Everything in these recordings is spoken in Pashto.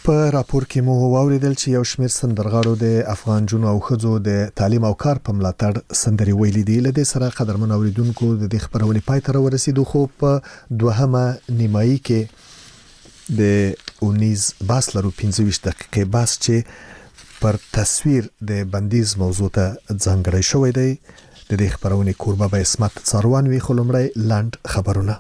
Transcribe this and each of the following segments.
په راپور کې مو واوریدل چې یو شمېر سندرغاړو د افغان جنو او خځو د تعلیم او کار په ملاتړ سندري ویلي دي. لدې سره قدرمن اوریدونکو د دې خبرونې پای ته ورسېدو، خو په دوهمه نیمایي کې د 19 باس لرو 25 دقیقې باس چې پر تصویر د بندیز موضوع ته ځانګړی شوی دی. د دې خبرونې کوربه به اسمت څاروان وی، خو لومړی لاند خبرونه.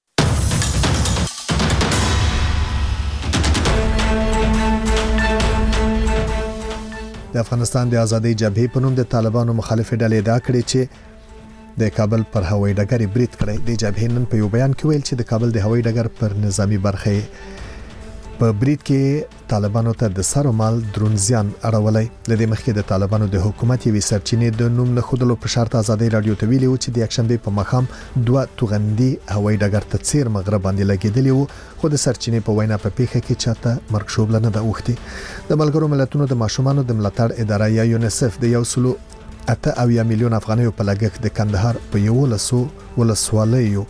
د افغانستان د ازادۍ جبهې په نوم د طالبانو مخالفې ډلې ادعا کړې چې د کابل پر هوایي ډګر برید کړی. د جبهې نن په یو بیان کې ویل چې د کابل د هوایي ډګر پر نظامی برخه په برید کې طالبانو ته د سر او مال درون زیان اړولای. لدې مخکې د طالبانو د حکومت یوې سرچینې د نوم نه خودلو په شرط ازادۍ رادیو ته ویلي و چې د یکشنبه په مخام 2 توغندي هوایي ډګر ته څیر مغرب باندې لګیدلی وو، خو د سرچینې په وینا په پیښه کې چاته مرګ شوبله نه ده اوختي. د ملګرو ملتونو د ماشومانو د ملاتړ اداره یا یونیسف د 1.8 میلیون افغانیو په لګښت د کندهار په 11 ولسوالیو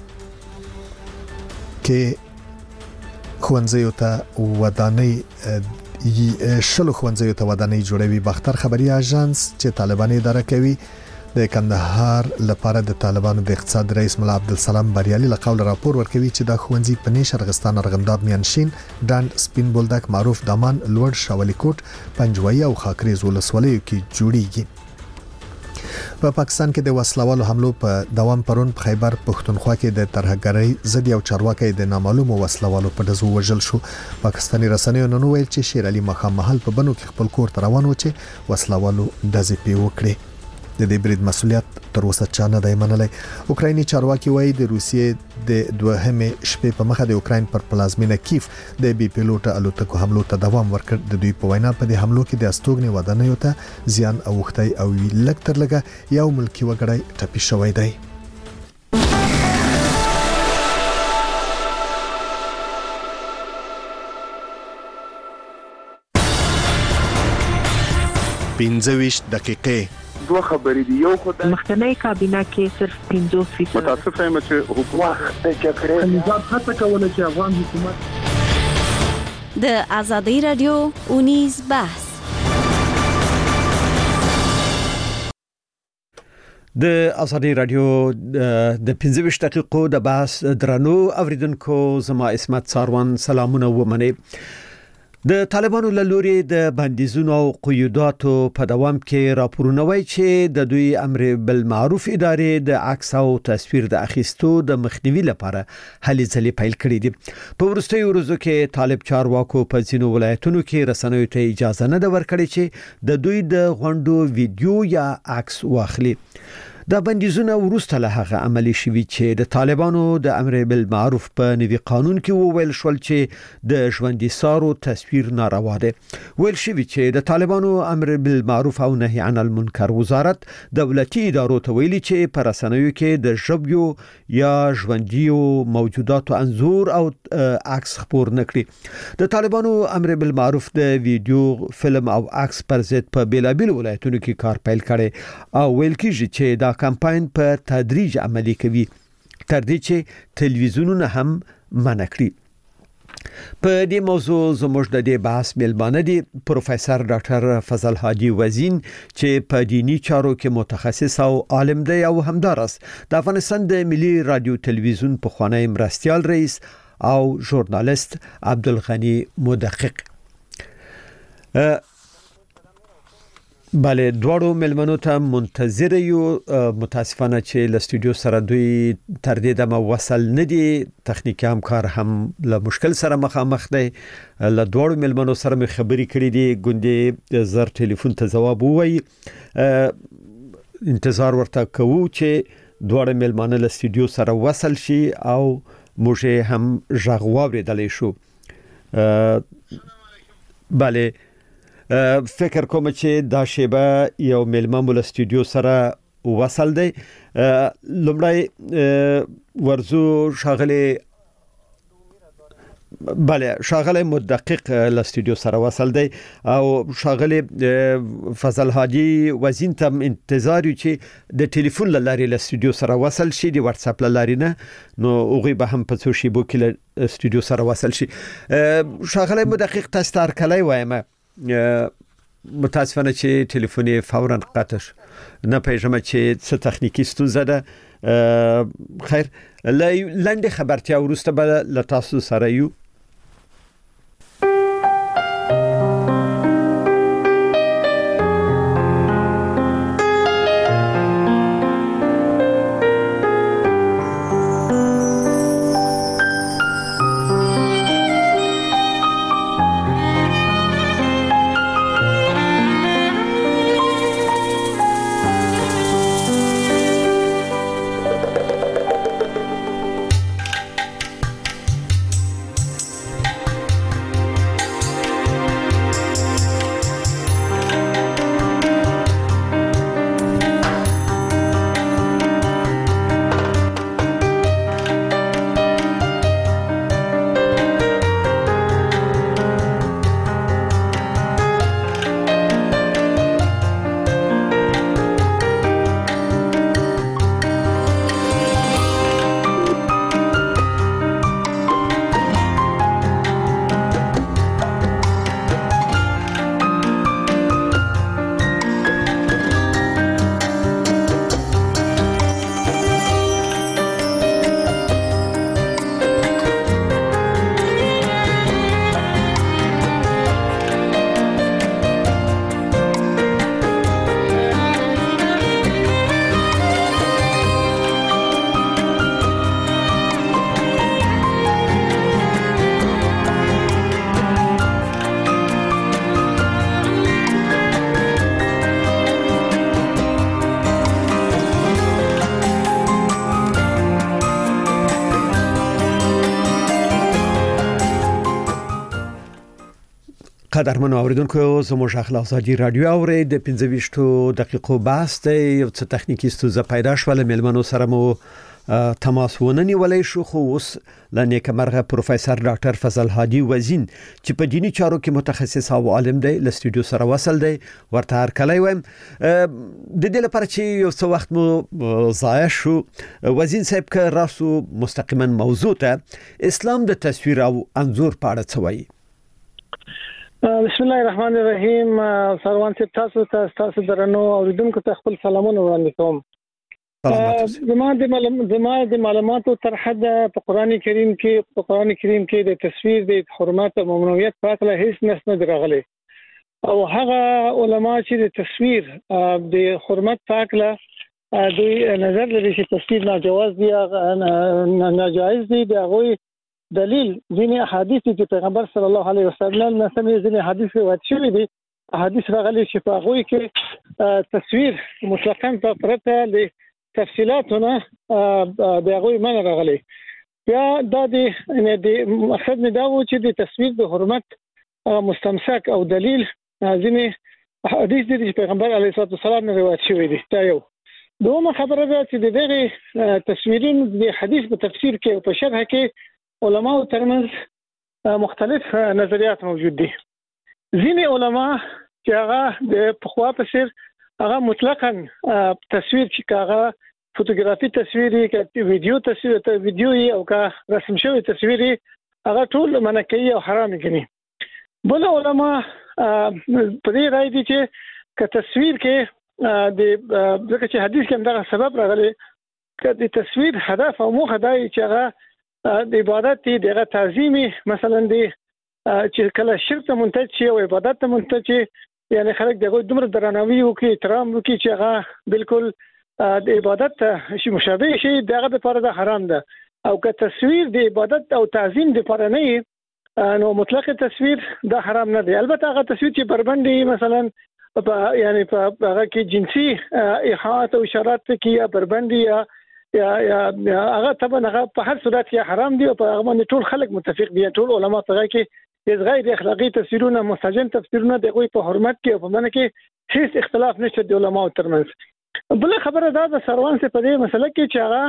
کې خوانځیو ته ودانۍ شلو خوانځیو ته ودانۍ جوړوي. باختر خبري اژانس چې طالبان اداره کوي د کندهار لپاره د طالبانو د اقتصاد رئیس ملا عبدالسلام بریالي لقول راپور ورکوي چې د خوانځي په نش ارغستان ارغنداب میانشین ډاند سپین بولدک معروف دامان لوړ شاولی کوټ پنجوي او خاکریز ولسوالیو کې جوړیږي. په پاکستان کې د وسلوالو حملو په دوام پرون په خیبر پښتونخوا کې د ترهګرۍ ضد یو چارواکي د نامعلومو وسلوالو په دزو وژل شو. پاکستاني رسنیو نن ویل چې شیر علي مخام محل په بنو کې خپل کور ته روان و چې وسلوالو دزې پی وکړي. د دې برید مسولیت تر اوسه چا نه دی منلی. اوکرایني چارواکي وایي د روسیې د دوهمې شپې په مخه د اوکراین پر پلازمینه کیف د بي پیلوټ الوتکو حملو ته دوام ورکړ. د دوی په وینا په دې حملو کې د استوګنې ودانیو ته زیان اوښتی او لږ تر لږه یو ملکی وګړی ټپي شوی دی. پنځه دقیقې دوه خبرې دي. یو خو د مخکنی کابینه کې صرف 50% متاسف یم چې حکومت د جګړې نظام هڅه کوله چې افغان حکومت د ازادۍ رادیو 19 بحث. د ازادۍ رادیو د 15 دقیقو د بحث درنو اوریدونکو، زما اسمت څاروان سلامونه ومنه. د طالبانو له لوري د بندیزونو او قیوداتو په دوام کې راپورونه وایي چې د دوی امر بالمعروف ادارې د عکس او تصویر د اخیستو د مخنیوي لپاره هلې ځلې پیل کړې دي. په وروستیو ورځو کې طالب چارواکو په ځینو ولایتونو کې رسنیو ته اجازه نه ده ورکړې چې د دوی د غونډو ویډیو یا عکس واخلي. دا بندیزونه وروسته له هغه عملی شوي چې د طالبانو د امر بالمعروف په نوي قانون کې وویل شول چې د ژوندۍ سارو تصویر ناروا ده. ویل شوي چې د طالبانو امر بالمعروف او نهي عن المنکر وزارت دولتي ادارو ته ویلي چې په رسنیو کې د ژبیو یا ژوندیو موجوداتو انځور او عکس خپور نکړي. د طالبانو امر بالمعروف د ویډیو، فلم او عکس پر ضد په بیلابیل ولایتونو کې کار پیل کړي او ویل کېږي چې دا کمپاین په تدریج عملی کوي تر دې چې تلویزیونونه هم منع کړي. په دې موضوع زموږ د دې بحث میلمانه دي پروفیسور ډاکټر فضل حاجی وزین چې په دینی چارو کې متخصص او عالم دی او همدارس د افغانستان د ملي رادیو تلویزیون پخوانی مرستیال رئیس او ژورنالیست عبدالغنی مدقق. بله، دوړو ملمنو ته منتظر یو. متاسفانه چې له استودیو سره دوی تر دې دمه وصل نه دي، تخنیکی همکار هم له مشکل سره مخامخ دی. له دوړو ملمنو سره مې خبرې کړې دي، ګوندې زر ټلیفون ته جواب ووایي. انتظار ورته کوو چې دوړو ملمنو له استودیو سره وصل شي او موږ هم غږ واوریدلی شو. بله، فکر کوم چې دا شیبه یو میلمه مول استودیو سره وصل دی. لومړی ورزو شاغلی بله شاغله مدقق ل استودیو سره وصل دی او شاغله فضل هادي وزین ته انتظار یو چې د ټلیفون لارې ل استودیو سره وصل شي د واتس اپ لارې نه نو اوغه به هم په څو شی بو کې ل استودیو سره وصل شي شاغله مدقق تستار کلی وایم متاسفانه چې ټلیفون فورا قطع نه پېژنم چې څه تخنیکی ستونزه ده خیر لاندې خبرتیا ورسته به ل تاسو سره یو قدرمن اوریدونکو زموږ اخلاق ازادي رادیو اوري د 15 دقیقو بحث دی یو څه تخنیکی ستونزه پیدا شوه ملمنو سره مو تماس وننی ولې شو خو اوس لنیک مرغه پروفیسور ډاکټر فضل هادي وزین چې په دینی چارو کې متخصص او عالم دی ل استودیو سره وصل دی ورته هر کله وایم د دې لپاره چې یو څه وخت مو ضایع شو وزین صاحب که راسو مستقیما موضوع ته اسلام د تصویر او انځور په اړه څه وایي بسم الله الرحمن الرحیم سروان صاحب تاسو درنو اوریدونکو ته خپل سلامونه وړاندې کوم زما د معلوماتو تر حد په قران کریم کې د تصویر د حرمت او ممنوعیت په اړه هیڅ نص نه راغلی او هغه علما چې د تصویر د حرمت په اړه دوی نظر لري چې تصویر ناجواز دي ناجایز دي دغه دلیل ځینې احادیث چې پیغمبر صلی الله علیه وسلم مثلا ځینې حدیث روایت شوی دي احادیث راغلي چې په هغه کې تصویر مطلقاً په پرته ل تفصيلاتونه د هغه من راغلي یا د مقصد نه دا و چې د تصویر د حرمت مستمسک او دلیل ځینې حدیث دي چې پیغمبر علیه الصلاه والسلام روایت شوی دي دا یو دومره خبره ده چې دغه تصویرین د حدیث په تفسیر کې او په شرح کې علماء ترمنځ مختلف نظریات موجود دي ځینې علما چې هغه د پخوا په سر هغه مطلقاً تصویر چې هغه فوتوګرافي تصویري کې ویډیو او کا رسم شوی تصویري هغه ټول منکې او حرام ګڼي بل علما په دې رائے دي چې ک تصویر کې د ځکه چې حدیث کې دا سبب راغلی ک د تصویر هدف او موخه دی چې هغه د عبادت دغه تعظیمي مثلا دی چې کله شرک ته منتج شي او عبادت ته منتج شي یعنی خلک دغه دومره درناوی وکړي احترام وکړي چې هغه بالکل د عبادت ته شي مشابه شي دغه لپاره د حرام ده او که تصویر د عبادت او تعظیم لپاره نه نو مطلق تصویر د حرام نه دی البته هغه تصویر چې بربندي مثلا یعنی په هغه کې جنسي ایحاءات او اشارات کې یا بربندي یا هغه طبعا هغه په هر صورت کې حرام دي او په هغه باندې ټول خلک متفق دي ټول علما په کې د غیر اخلاقی تفسیرونه مستجن تفسیرونه دغه په حرمت کې او په منځ کې هیڅ اختلاف نشته د علماو ترمنځ بل خبره دا د سروان څخه په دې مسله کې چې هغه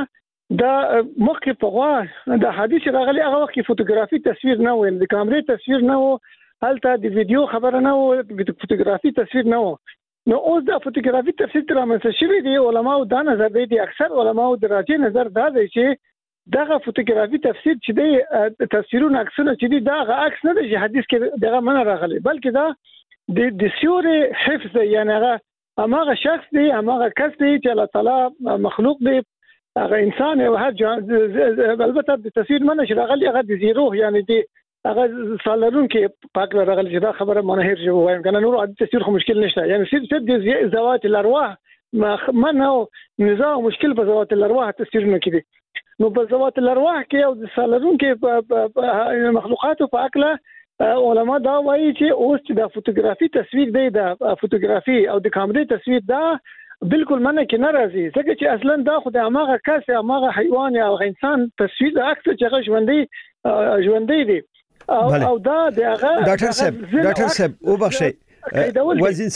دا مخکې په غوا د حدیث راغلي هغه وخت فوتوګرافي تصویر نه و د کیمرې تصویر نه و هلته د ویډیو خبره نه و د فوتوګرافي تصویر نه و نو اوس د فوتوګرافي تصویر تر منځ شوی دی علماء دا نظر دی اکثر علماء د راجع نظر دا دی چې دغه فوتوګرافي تفسیر چې دی تصویرونه عکسونه چې دی دا عکس نه دی حدیث کې دغه من راغلي بلکې دا د سیوري حفظ یعنی هغه شخص دی هغه کس دی چې الله تعالی مخلوق دی هغه انسان او هر البته د تصویر منه چې راغلی هغه د زیرو یعنی دی هغه سالرون کې پاک راغلی چې دا خبره منهر جو وایم کنه نور عادي تصویر خو مشکل نشته یعنی صرف د زوات الارواح ما نه نظام مشکل په زوات الارواح تصویرونه کې دي نو په زوات الارواح کې او د سالرون کې په مخلوقات په اکله علماء دا وایي چې اوس د فوتوګرافي تصویر دی د فوتوګرافي او د کیمرې تصویر دا بالکل منه کې ناراضي ځکه چې اصلا دا خو د هغه کس هغه حیوان او انسان تصویر د عکس چې هغه ژوندۍ دي او دا د هغه ډاکټر صاحب وبخښئ وزین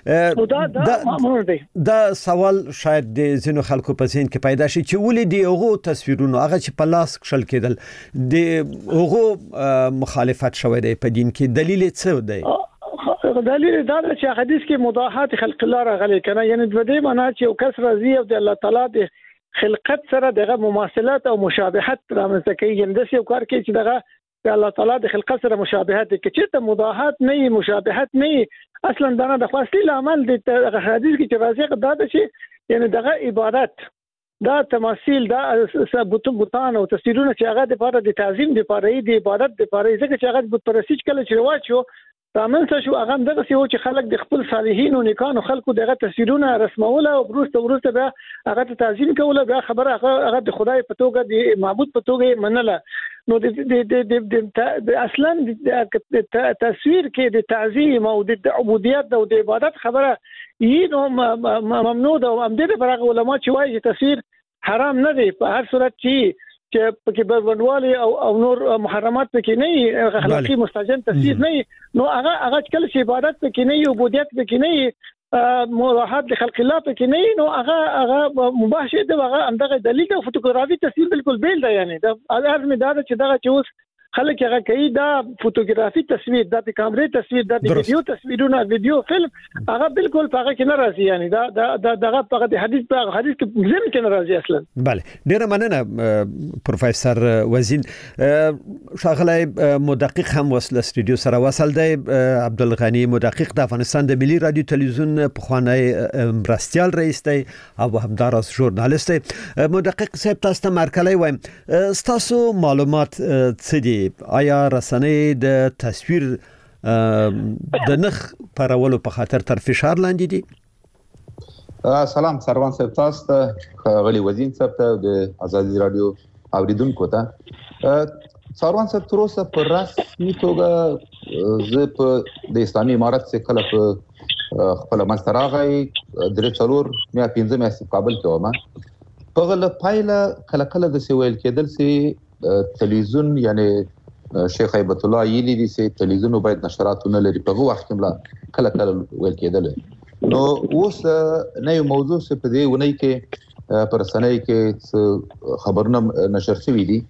صاحب دا سوال شاید د زینو خلکو په ذهن کې پیدا شي چې ولې دی هغه تصویرونه هغه چې په لاس کشل کېدل د هغه مخالفت شوی دی په دین کې دلیل څه دی دلیل دا چې حدیث کې مضاحات خلق الله راغلي کنه یعنی د دې معنی چې یو کس راضي او د الله تعالی د خلقت سره دغه مماثلت او مشابهت رامنځته کوي یعنی د یو کار کې چې دغه د الله تعالی د خلقت سره مشابهت کې چې ته مضاحات نه مشابهت نه اصلا دا د خاصي عمل د حدیث کې چې راځي دا چې یعنی دغه عبادت دا تماثيل دا بوتان او تصویرونه چې هغه د لپاره د تعظیم د لپاره د عبادت د لپاره ځکه چې هغه بت پرستش کله چې رواج شو تامنځ شو هغه دغه څه چې خلک د خپل صالحین او نیکانو خلکو دغه تصویرونه رسموله او ورسته به هغه تعظیم کوله به خبره هغه د خدای په توګه د معبود په توګه منله نو د اصلا د تصویر کې د تعظیم او د عبودیت او د عبادت خبره یې نو ممنوع ده او هم د فرغ علماء چې وايي تصویر حرام نه دی په هر صورت چې پکې بروندوالي او نور محرمات پکې نه اخلاقی مستجن تصویر نه نو هغه کله چې عبادت پکې نه عبودیت پکې نه مراحت لخلق الله پکې نه نو هغه مباح شي دغه همدغه دلیل او فوتوګرافي تصویر بالکل بیل ده یعنی دا لازم دا چې دغه چې اوس خلک هغه کوي دا فوتوګرافي تصویر د کیمرې تصویر د ویډیو تصویرونه ویډیو فلم هغه بالکل هغه کې ناراضي یعنی دا دغه په حدیث کې زم کې ناراضي اصلا بله ډیره مننه پروفیسور وزین شاغلی مدقق هم وصل استودیو سره وصل دی عبدالغنی مدقق د افغانستان د ملي رادیو تلویزیون پخوانی مرستیال رئیس دی او همداراز ژورنالیست دی مدقق صاحب تاسو ته مرکلی وایم تاسو معلومات څه دي آیا رسنۍ د تصویر د نخ پرولو په خاطر تر فشار لاندې دي سلام سروان صاحب تاسو ته غلي وزین صاحب ته د ازادي رادیو اوریدونکو ته سروان صاحب تر اوسه پر رسمي توګه زه په د اسلامي امارت څخه کله په خپل مستراغي درې څلور میا 15 مې کابل کې ومه په غل پایله کله کله د سویل کېدل سي تلویزیون یعنی شیخ هیبت الله یلی دي چې تلویزیون باید نشراتونه لري په وخت کې ملا کله کله ویل کېدل نو اوس نه یو موضوع څه په دې ونی کې پر سنۍ کې خبرونه نشر شوې دي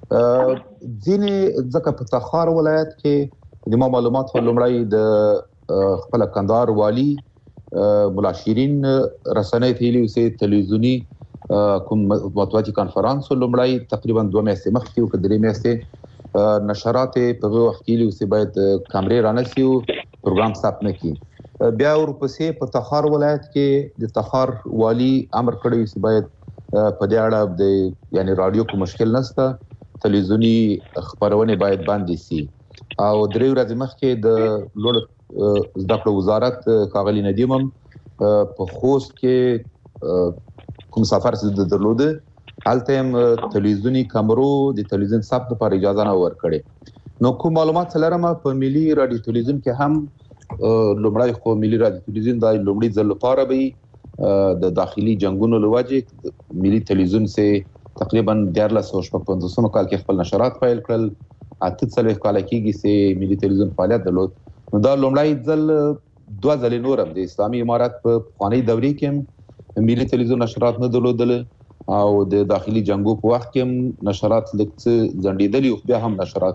ځینې ځکه په تخار ولایت کې د معلومات لومړی د خپل کندهار والی مولا شیرین رسنۍ تیلی چې تلویزیونی کوم مطبوعاتي کانفرنس لومړی تقریبا 2 میاشتې مخکې او کډري میاشتې نشرات په وخت کې لوي باید کیمرې رانسي او پروګرام ثبت نه کی بیا ورپسې په تخار ولایت کې د تخار والی امر کړی چې باید په دې اړه د یعنی رادیو کو مشکل نشته تلویزیونی خبرونه باید باندې سي او درې ورځې مخکې د لوړ زده کړو وزارت کاغلی ندیمم په خوست کې کوم سفر څه درلوده هلته تلویزیونی کیمرو د تلویزیون ثبت لپاره اجازه نه ورکړي نو کوم معلومات لرم په ملي رادیو تلویزیون کې هم لومړی خو ملي رادیو تلویزیون د لومړي ځل لپاره به د داخلي جنگونو لوجه ملي تلویزیون سه تقریبا 1455 کال کې خپل نشرات پیل کړل اته څلوي کال کېږي چې ملي تلویزیون فعالیت درلود نو دا لومړی ځل 2 ځلې نورم د اسلامي امارت په قانوني دورې کې ملي تلویزیون نشرات نه درلودل او د داخلي جنگو په وخت کې نشرات لکه ځنډیدلی او بیا هم نشرات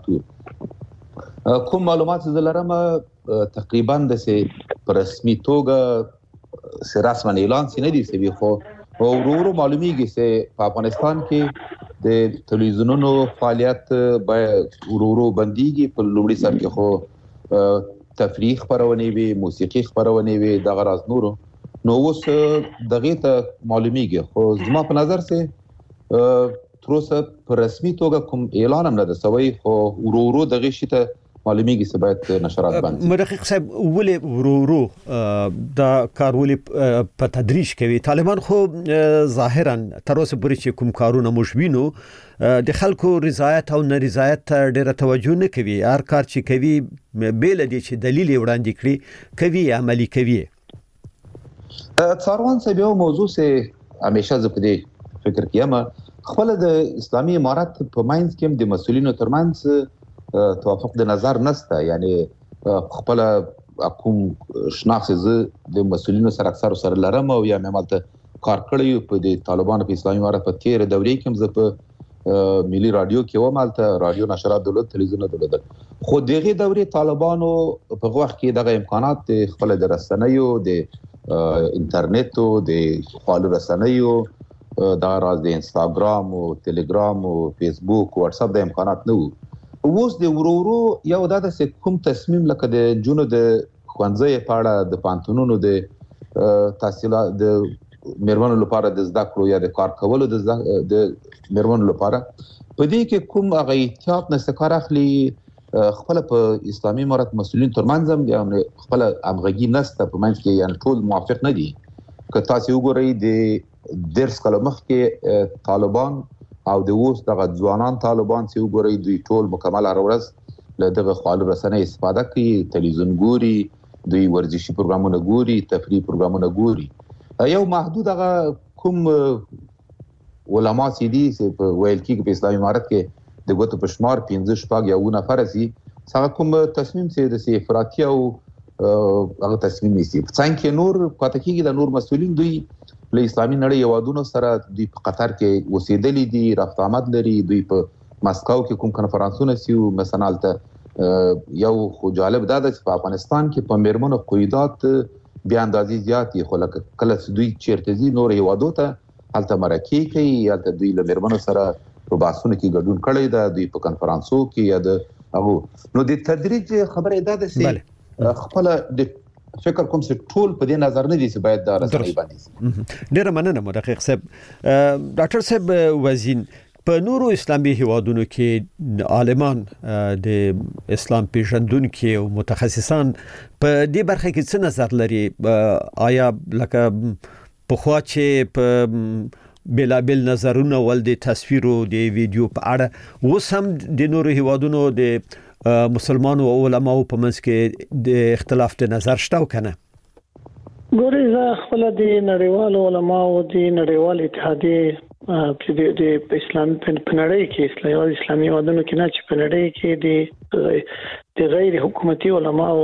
کوم معلومات زلرم تقریبا د سه پر رسمي توګه رسمي اعلان سینې دي سوي خو ورو معلومیږي چې په افغانستان کې د تلویزیونونو فعالیت به ورو بنديږي په لومړي سر کې خو تفریح خبرونه وي موسیقي خبرونه وي د غراض نورو نو اوس دغه ته معلومیږي خو زما په نظر سه تر اوسه په رسمي توګه کوم اعلان هم نه ده سوي خو ورو دغه شي ته معلومیږي چې باید نشرات باندې مرحق صاحب ولې ورو دا کارولې په تدریج کوي طالبان خو ظاهرا تر اوسه پورې چې کوم کارونه مشوینو د خلکو رضایت او نارضایت ډېر توجه نه کوي هر کار چې کوي بیل دي چې دلیل وړاندې کړي کوي عملی کوي څاروان څه یو موضوع سه همیشه زه په دې فکر کوم خپل د اسلامي امارات په ماینز کې د مسولینو ترمنځ توافق د نظر نسته یعنی خپل حکوم شناخت ز د مسولینو سره اکثر سره لرم او یا ممالته کار کړی په د طالبانو په اسلامي امارات په تیر دورې کې ز په ملي رادیو کې و مالته رادیو نشرات دولت تلویزیون دولت خو دغه دورې طالبانو په وخت کې دغه امکانات خپل د رسنیو د انټرنیټ او د خپل رسنیو د راز د انستګرام او ټلګرام او فیسبوک او واتس اپ د امکانات نه اوس د ورورو یو د کوم تصمیم لکه د جونو د خوانځي پاړه د پانتونونو د تحصیلات د مېرمنو لپاره د زده کړو یا د کار کولو د مېرمنو لپاره په دې کې کوم هغه احتیاط نه سکار اخلي خپل په اسلامي امارات مسؤلین ترمنځ یا خپل امغږی نسته په منځ کې یعنی ټول موافق نه دي که تاسو وګورئ د درس کلمخ کې طالبان او د اوس دغه ځوانان طالبان چې وګورئ دوی ټول مکمل اورس له دغه خپل رسنۍ استفاده کوي تلویزیون ګوري دوی ورزشي پروګرامونه ګوري تفریحي پروګرامونه ګوري یو محدود هغه کوم علما چې دي چې په ویل کې په اسلامي امارات کې د ګوتو په شمار 15 شپږ یو نفر سي څنګه کوم تصمیم چې د افراطي او هغه تصمیم نیسي څنګه نور پاتې کېږي د نور مسؤلین دوی له اسلامي نړۍ یوادونو سره د قطر کې اوسېدلې دي رفت آمد لري دوی په مسکو کې کوم کنفرانسونه سیو مثلا یو خو جالب دا ده چې په افغانستان کې په میرمنو قیادت بیا اندازې زیاتې خو کله دوی چیرته دي نور یوادو ته هلته مرکه کوي یا دوی له میرمنو سره په باسونو کې ګډون کړي دا دوی په کنفرانسو کې یا د هغه نو د تدریج خبره ده چې خپل د فکر کوم چې ټول په دې نظر نه دي چې باید دا رسمي باندې ډېر مننه محقق صاحب ډاکټر صاحب وزین په نورو اسلامي هیوادونو کې عالمان د اسلام پیژندونکو او متخصصان په دې برخه کې څه نظر لري آیا لکه په خوا چې په بلابل نظرونه ول د تصویرو د ویډیو په اړه وسم د نورو هیوادونو د مسلمانو او علماو په منځ کې د اختلاف د نظر شته کنه ګورې زه خپل د نړیوالو علماو د نړیوال اتحادیه چې د اسلام په نړۍ کې اسلامي هیوادونو کې نه چې په نړۍ کې د غیر حکومتي علماو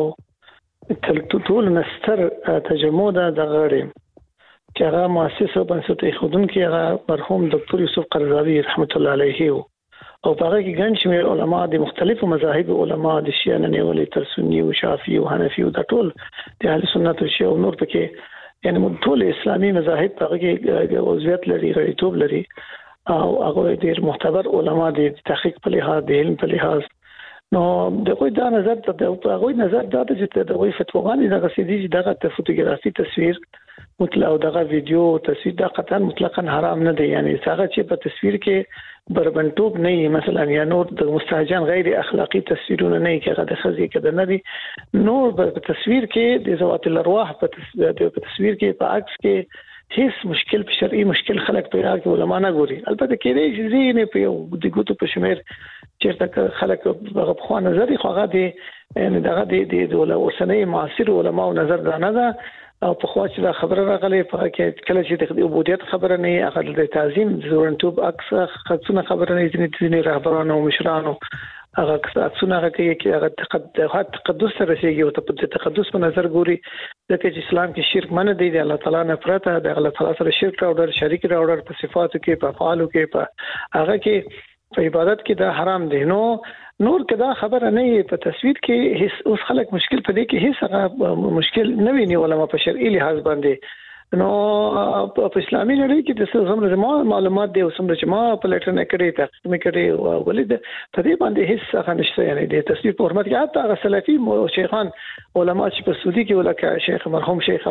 ټول نستر تجمع د غړي چې هغه مؤسسه بنسټ خودونکو هغه مرحوم ډاکټر یوسف قرضاوي رحمت الله علیه او هغه کې ګڼ شمېر علما د مختلفو مذاهب علما د شیعه نیولې تر سنی او شافعي او حنفي او د ټول د اهل سنت او شیعه او نور پکې یعنی ټول اسلامي مذاهب هغه کې عضویت لري غړیتوب لري او هغه ډېر معتبر علما د تحقیق په لحاظ د علم په لحاظ نو دغه دا نظر ته هغه نظر دا چې دغه فتواګانې دغه سيدي دغه فوټوګرافي تصویر مطلق او دغه ویډیو تصویر دا قطعا مطلقاً حرام نه دی یعنی هغه چې په تصویر کې بربنټوب نه مثلا یا نور د مستهجن غیر اخلاقی تصویرونه نه کېږي د خزي کې د نه دي نور په تصویر کې د ذوات الارواح په تصویر کې په عکس کې هیڅ مشکل په شرعي مشکل خلک پیدا کوي علما نه ګوري البته کې دی چې نه په یو د ګوتو په شمیر چیرته خلک په خو نظر خو هغه دی یعنی دغه د اوسنۍ معاصر علما او نظر دا نه ده او په خوا چې دا خبره راغلي په کې کله چې د عبودیت خبره نه هغه د تعظیم زورنتوب عکس خصونه خبره نه ځینې رهبرانو او مشرانو هغه څونه هغه کې هغه تقدس سره رسیږي او په تقدس په نظر ګوري ځکه چې اسلام کې شرک منع دی د الله تعالی نه پرته د الله تعالی سره شرک راوړل شریک راوړل په صفاتو کې په افعالو کې په هغه کې په عبادت کې دا حرام دی نور کدا خبره نه په تصویر کې هیڅ اوس خلک مشکل پدې کې هیڅ هغه مشکل نه ویني علماء په شرعي لحاظ باندې نو په اسلامي نړۍ کې د څومره معلومات دي او څومره چې ما په لټر نه کړی تحقیق کړی ولید په دې باندې هیڅ هغه نشته یعنی د تصویر په حرمت کې حتی هغه سلفي شیخان علماء چې په سعودي کې ولکه شیخ مرحوم شیخ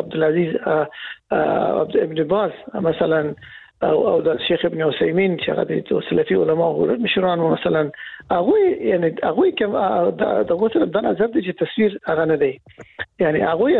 عبدالعزيز ابن باز مثلا او د شیخ ابن عثیمین چې هغه د سلفي علماء مشران مثلا هغه یعنی هغه کوم د غوث د نظر د تصویر هغه نه دی یعنی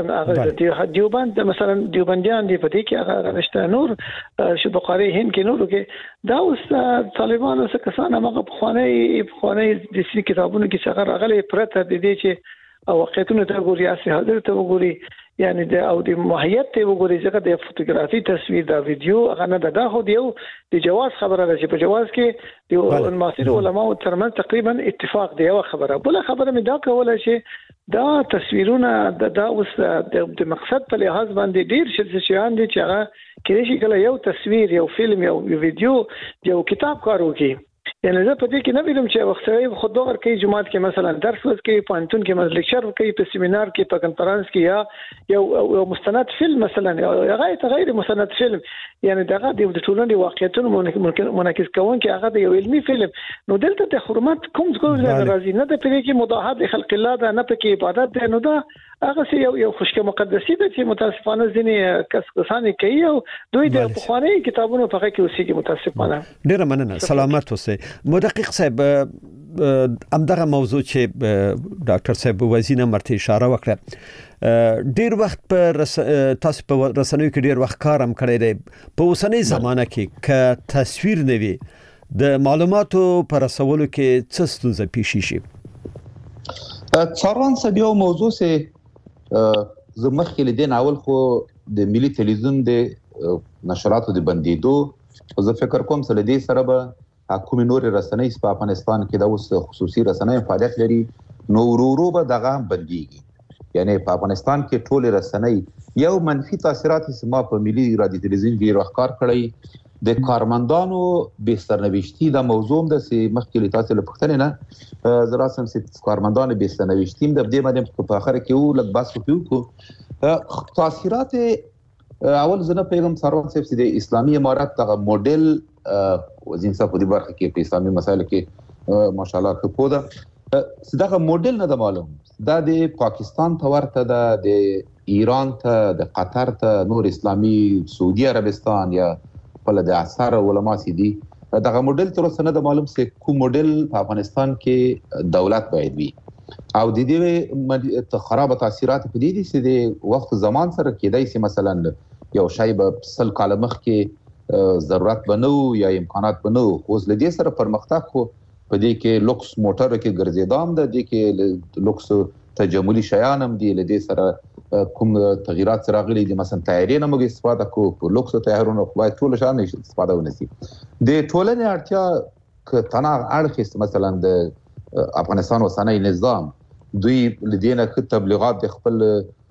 هغه دیوبند مثلا دیوبندیان دی په دې کې هغه نشته نور چې بخاري هند کې نور کې دا اوس طالبانو څخه کسان هغه بخوانی د سې کتابونو کې څنګه راغلي پرته د دې چې او واقعیتونه ته ګوري اساسي حاضر ته وګوري یعنی د او د ماهیت ته وګوري ځکه د فوتوګرافي تصویر دا ویډیو هغه نه دا خو دیو د جواز خبره ده چې په جواز کې د المعاصر علماء ترمن تقریبا اتفاق دی یو خبره بل خبره مې دا کوله چې دا تصویرونه دا اوس د مقصد په لحاظ باندې ډیر شیان دي چې هغه کله شي کله یو تصویر یو فلم یو ویډیو یو کتاب کارو کې یعنی زه په دې کې نه ویلم چې وختي خود دغه کې جماعت کې مثلا درس ورکړي پانتون کې مثلا لیکچر ورکړي په سیمینار کې په کنفرانس کې یا یو مستند فلم مثلا یا غیر مستند فلم یعنی دغه د ټولنې واقعیتونو منعکس کوون کې هغه د یو علمي فلم نو دلته د حرمت کوم څه راځي نه د پرې کې مداهات خلق الله ده نه پکې عبادت ده نو دا هغه یو خوشکه مقدسي ده چې متاسفانه ځینې کسانې کوي او دوی د بخاري کتابونو په کې اوسېږي متاسفانه ډیر مننه سلامت اوسئ مدقق صاحب امدغه موضوع چې ډاکټر صاحب وزینه مرته اشاره وکړه ډیر وخت پر تاسو په رسنیو کې ډیر وخت کارم کړی دی په اوسنۍ زمانه کې ک تصویر نه وي د معلوماتو پر رسولو کې څه ستونزه پیښ شي څاروان صاحب یو موضوع سه زمخ کې لیدل اول خو د ملي تلویزیون د نشراتو د بندیدو زه فکر کوم سره دې سره به حکومت نور رسنۍ په افغانستان کې د اوس خصوصي رسنۍ فعالیت لري نو ورو به دغه بنديږي یعنی په افغانستان کې ټول رسنۍ یو منفي تاثیرات سما په ملي رادیو تلویزیون کې راخکار کړی د کارمندانو به سرنوشتي د موضوع د مخکې تاسو له پښتنې نه زراسم چې کارمندانو به سرنوشتي د دې باندې په اخر کې یو لږ بحث وکړو تاثیرات اول زنه پیغام سروان صاحب چې د اسلامي امارات دغه موډل وزین صاحب د برخه کې په اسلامي مسایلو کې ماشاءالله په پوده دغه موډل نه د معلوم دا د پاکستان ته ورته د ایران ته د قطر ته نور اسلامي سعودي عربستان یا په د اثر علما سي دي دغه موډل تر اوسه نه د معلوم څه کوم موډل په افغانستان کې دولت باید وي او د دې خراب تاثیرات په دې دي چې د وخت زمان سره کېدای شي مثلا یو شای به سل کال مخ کې ضرورت بنو یا امکانات بنو خو ز لدې سره پرمختګ خو په دې کې لوکس موټر کې ګرځیدام د دې کې لوکس تجملي شیان هم دي لدې سره کوم تغیرات سره غلي دي مثلا تایرې نه موږ استفاده کوو لوکس تایرونو خو باید ټول شان استفاده ونسي د ټولنې اړتیا ک تنا اړخ مثلا د افغانستان وسنۍ نظام دوی لدينا ک تبلیغات د خپل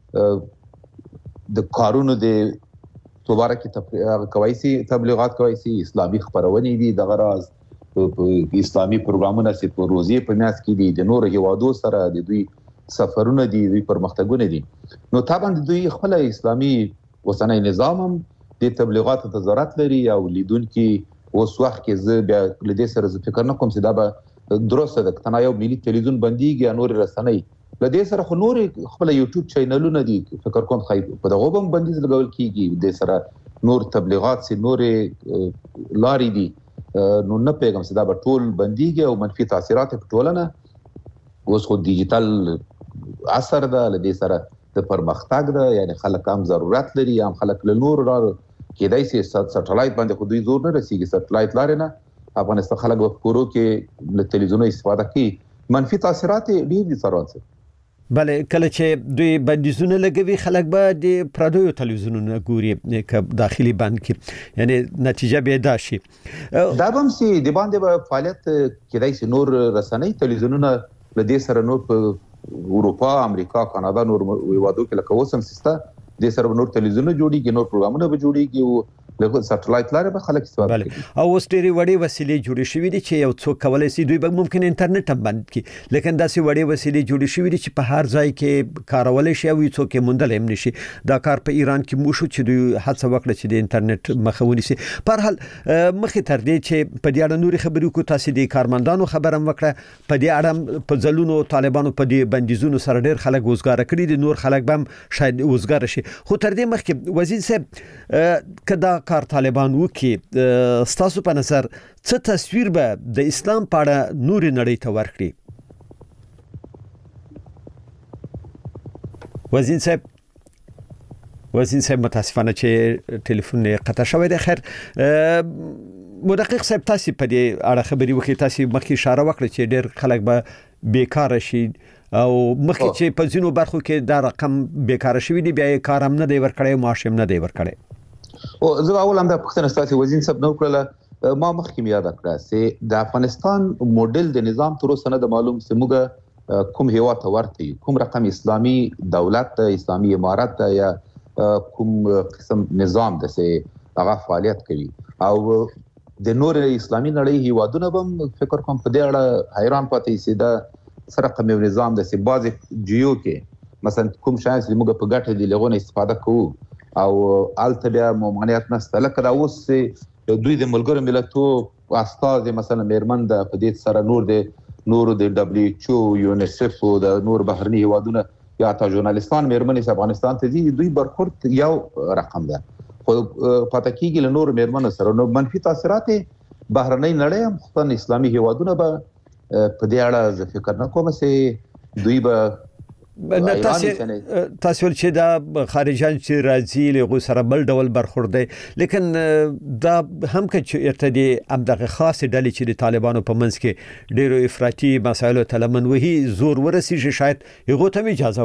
د کارونو د دوباره کې کوي تبلیغات کوي اسلامي خبرونه دي د غراز اسلامي پروګرامونه چې په روزي په میاس کې دي د نور هیوادو سره د دوی سفرونه دي دوی پرمختګونه دي نو طبعا دوی خپل اسلامي وسنۍ نظام هم د تبلیغات ته ضرورت لري او لیدونکو اوس وخت کې زه بیا لدې سره فکر نه کوم چې دا به درسته د تنا یو ملي تلویزیون بنديږي نور رسنۍ لدې سره خو نور خپل یوټیوب چینلونه دي فکر کوم خای په دغه هم بندیز لګول کیږي د سره نور تبلیغات سي نور لاري دي نو نه پیغام چې دا به ټول بنديږي او منفي تاثیرات په ټولنه اوس خو ډیجیټل اثر ده لدې سره د پرمختګ ده یعنی خلک هم ضرورت لري هم خلک له نور را کېدای شي سټلایټ باندې خو دوی زور نه رسیږي سټلایټ لارې نه افغانستان خلک په کورو کې له تلویزیون استفاده کوي منفي تاثیرات ډیر دي سره بله کله چې دوی بندیزونه لګوي خلک به د پردیو تلویزیونونو ګوري ک داخلي بند کې یعنی نتیجه به دا شي دا هم سي د باندې به فعالیت کېدای شي نور رسنۍ تلویزیونونه لدې سره نور په اروپا امریکا کاناډا نور وادو کې لکه وسم سیسته د سره نور تلویزیونونه جوړیږي نور پروګرامونه به جوړیږي او لکه سټلایټ لاره به خلک استفاده کوي او اوس ډېری وړي وسیلې جوړې شوې دي چې یو څوک کولای شي دوی به ممکن انټرنیټ هم بند کړي لیکن داسې وړي وسیلې جوړې شوې دي چې په هر ځای کې کارول شي او څوک یې موندل هم نشي دا کار په ایران کې مو شو چې دوی هڅه وکړه چې د انټرنیټ مخاوني سي په هر مخې تر دې چې په دې اړه نوري خبرې کو تاسو د کارمندانو خبرم وکړه په دې اړه په ځلونو طالبانو په دې بندیزونو سره ډېر خلک وزګار کړي دي نور خلک به شاید وزګار شي خو تر دې مخکې وزیر صاحب کدا کار طالبان کې ستاسو په نظر څه تصویر به د اسلام په اړه نور نړۍ ته ورکړي وزیر صاحب متاسفانه چې ټلیفون قطع شوی دی خیر مدقق صاحب تاسو په دې اړه خبري وکړئ تاسو مخکې اشاره وکړه چې ډېر خلک به بیکاره شي او مخکې چې په ځینو برخو کې دا رقم بیکاره شوی دی بیا کار هم نه دی ورکړی معاش هم نه دی ورکړی او زه اول هم د پښتنه ستاسو وزیر صاحب نو کړل ما مخکې یاد کړه چې د افغانستان موډل د نظام تر اوسه نه معلوم سموګه کوم هیوا ته ورته کوم رقم اسلامي دولت اسلامي امارت یا کوم قسم نظام د سه هغه فعالیت کوي او د نور اسلامي نړۍ هیوادونه هم فکر کوم په دې اړه حیران پاتې سي د سره کوم نظام د سه باز جیو کې مثلا کوم شای چې موږ په ګټه دی لغونه استفاده کوو او الته بیا ممانعت نشته لکه دا اوس دوی د ملګرو ملتونو استاد مثلا میرمن د پدې سره نور د دبليو ایچ او یونیسف او د نور بهرني هوادونه یا تا ژورنالستان میرمنې افغانستان ته دي دوی برخورد یو رقم ده خو پاتې کېږي له نور میرمنو سره نو منفي تاثیرات بهرني نړۍ هم خصوصا اسلامي هوادونه به په دې اړه ز فکر نه کوم چې دوی به تاسو چې دا خارجان چې راځي له سره بل ډول برخورد دی لیکن دا هم چې ارتدي هم دغه خاص ډلې چې د طالبانو په منځ کې ډیرو افراطي مسایلو تلمن وهي زور ورسیږي شاید هغه ته اجازه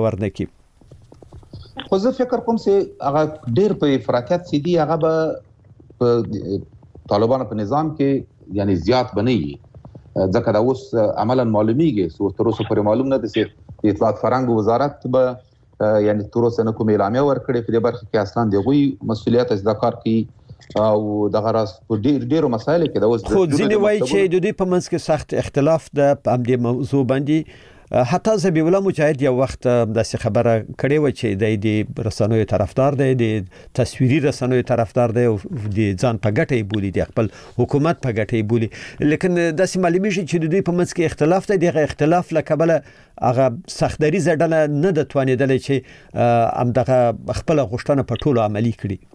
ورنکړي خو زه فکر کوم چې هغه ډیر په افراطیت سي دي هغه به طالبانو په نظام کې یعنی زیات بنئ ځکه دا اوس عملاً معلومیږي سو تر اوسه پورې معلوم نه دي اطلاعات فرهنګ وزارت به یعنی تر اوسه نه کوم اعلامیه ورکړي په دې برخه کې اصلا دغوی مسولیت از د کار کوي او دغه راس په ډیرو مسایلو کې دا اوس خو ځینې وایي چې د دې په منځ کې سخت اختلاف د هم دې موضوع باندې حتی زبیح الله مجاهد یو وخت داسې خبره کړې و چې د رسنیو طرفدار دی د تصویري رسنیو طرفدار دی او د ځان په ګټه بولی د خپل حکومت په ګټه بولی لیکن داسې معلومیږي چې د دوی په منځ کې اختلاف دی دغه اختلاف لکبله هغه سختري زړه نه د توانیدل چې هم دغه خپل غوښتنه په ټولو عملی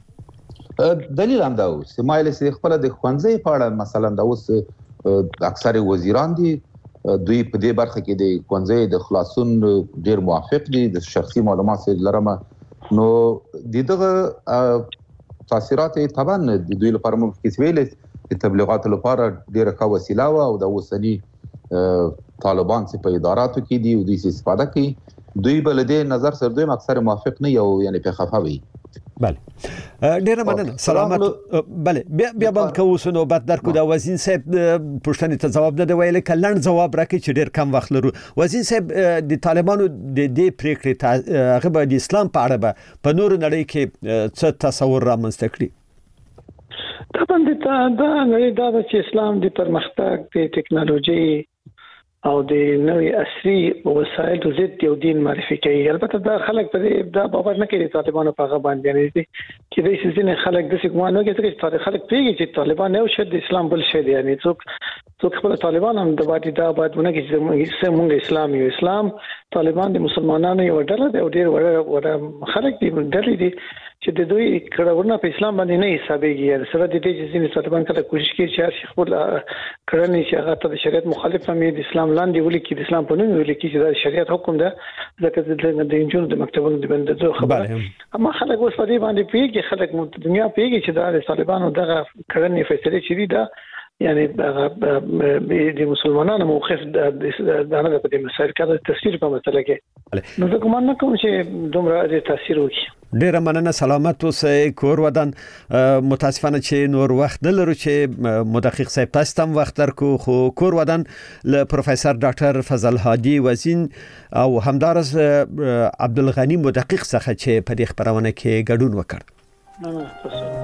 کړي دلیل هم دا و سمایل سي خپل د خوانځي په اړه مثلا دا اوس اکثر وزیران دي دوی په دې برخه کې د کونځي د خلاصون ډیر موافق دي د شخصي معلومات لرمه نو دغه تاثیرات طبعا د دوی لپاره ممکن ویل د تبلیغات لپاره ډیره ښه وسیله او د اوسنی طالبان چې په اداراتو کې دي او د استفاده کوي دوی بل دې نظر سره دوی اکثر موافق نه یو یعنی په خفاوي بله ډیره مننه سلامت بله بیا به کوو سنو بعد درکو دا وزیر صاحب پوښتنې ته جواب نه دی ویل کلن جواب راکړي چې ډیر کم وخت لرو وزیر صاحب د طالبانو د دې پریکړې هغه به د اسلام په اړه به په نور نړۍ کې څه تصور رامنځته کړي طبعا دا نړۍ دا چې اسلام د پرمختګ د ټکنالوژي او د نوې عصري وسایل د ضد یو دین معرفي کوي البته دا خلک په دې دا باور نه کوي طالبانو په غو باندې یعنی چې د سيزنه خلک د څنګه نه کوي چې خلک پیږي چې طالبان یو شد اسلام بل شد یعنی څوک خپل طالبان هم د باندې دا باندې کې چې اسلام یو اسلام طالبان د مسلمانانو یو ډله دی او ډیر وړ خلک دي ډلې دي چې د دوی کړهونه په اسلام باندې نه حسابيږي یعنی سره د دې چې طالبان کله کوشش کوي چې خپل کړنې چې هغه د شریعت مخالف هم د اسلام لاندې ولي کې د اسلام په نوم ولي کې چې د شریعت حکم ده ځکه د انجونو د مکتبونو د بندو خبره اما خلک اوس په دې باندې پیږي خلک دنیا پیږي چې د طالبانو دغه کړنې فیصله چي ده یعنی د مسلمانانو موقف د نه په دې مسایل کې د تفسیر په مسله کې نو زه کوم نه کوم چې دومره د تاثیر وکړي. ډیره مننه، سلامت اوسئ، کور ودان. متاسفانه چې نور وخت نه لرو چې مدقق صاحب تاسو تم وخت درکو، خو کور ودان له پروفیسور ډاکټر فضل هادي وزین او همدارس عبدالغنی مدقق څخه چې په دې خبرونه کې ګډون وکړ.